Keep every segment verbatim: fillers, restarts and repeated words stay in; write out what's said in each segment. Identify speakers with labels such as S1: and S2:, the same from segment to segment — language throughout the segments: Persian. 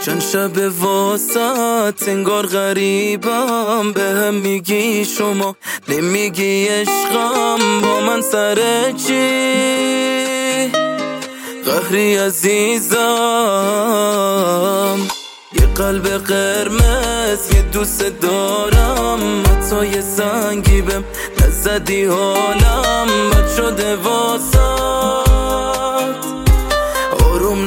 S1: چند شب واسط انگار غریبم، به هم میگی شما نمیگی عشقم، با من سر چی قهری عزیزم؟ یه قلب قرمز یه دوست دارم، حتی یه زنگی بهم نزدی حالم بد شده واسط، آروم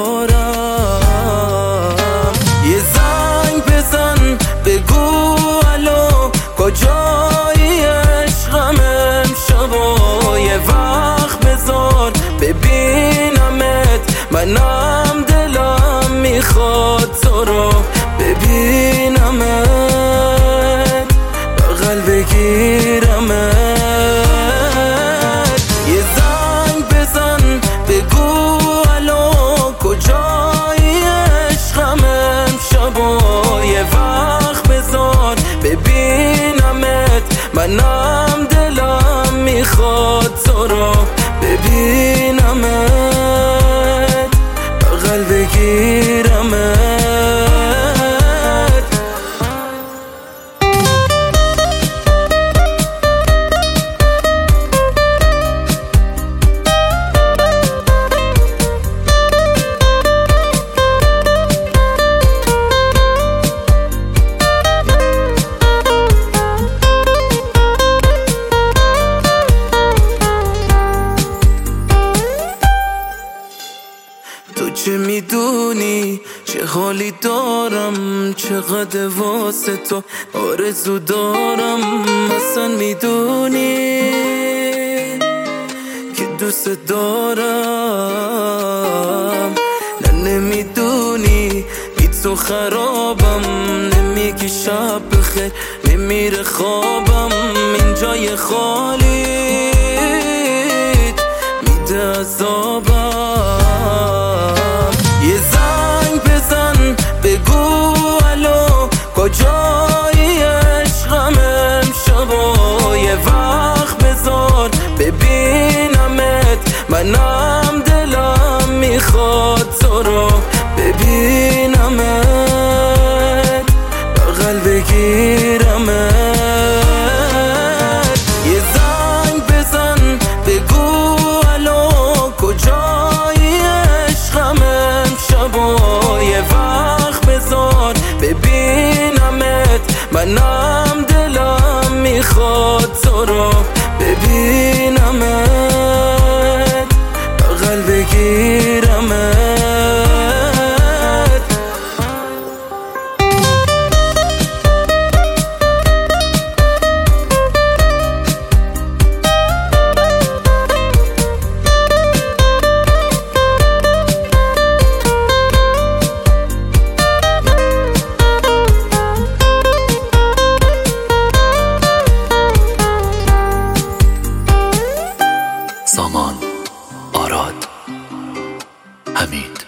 S1: ندارم. یه زنگ بزن بگو الو کجایی عشقم امشبا، یه وقت بذار ببینمت، منم دلم میخواد تو رو ببینمت، بغل بگیرمت. یه زنگ بزن بگو الو کجایی عشقم امشبا، یه وقت بذار ببینمت، منم دلم میخواد تو رو ببینمت، بغل بگیرمت. تو چه میدونی چه حالی دارم، چقدر واسه تو آرزو دارم، اصلا میدونی که دوست دارم، نه نمیدونی بی تو خرابم، نمیگی شب بخیر نمیره خوابم، این جای خالیت میده عذابم. یه زنگ بزن بگو الو کجایی عشقم امشبا، یه وقت بذار ببینمت، منم دلم میخواد تو رو ببینمت، بغل بگیرمت. یه زنگ بزن بگو الو کجایی عشقم امشبا، یه وقت بذار ببینمت، منم دلم میخواد تو رو ببینمت، بغل بگیرمت.
S2: سامان آراد همین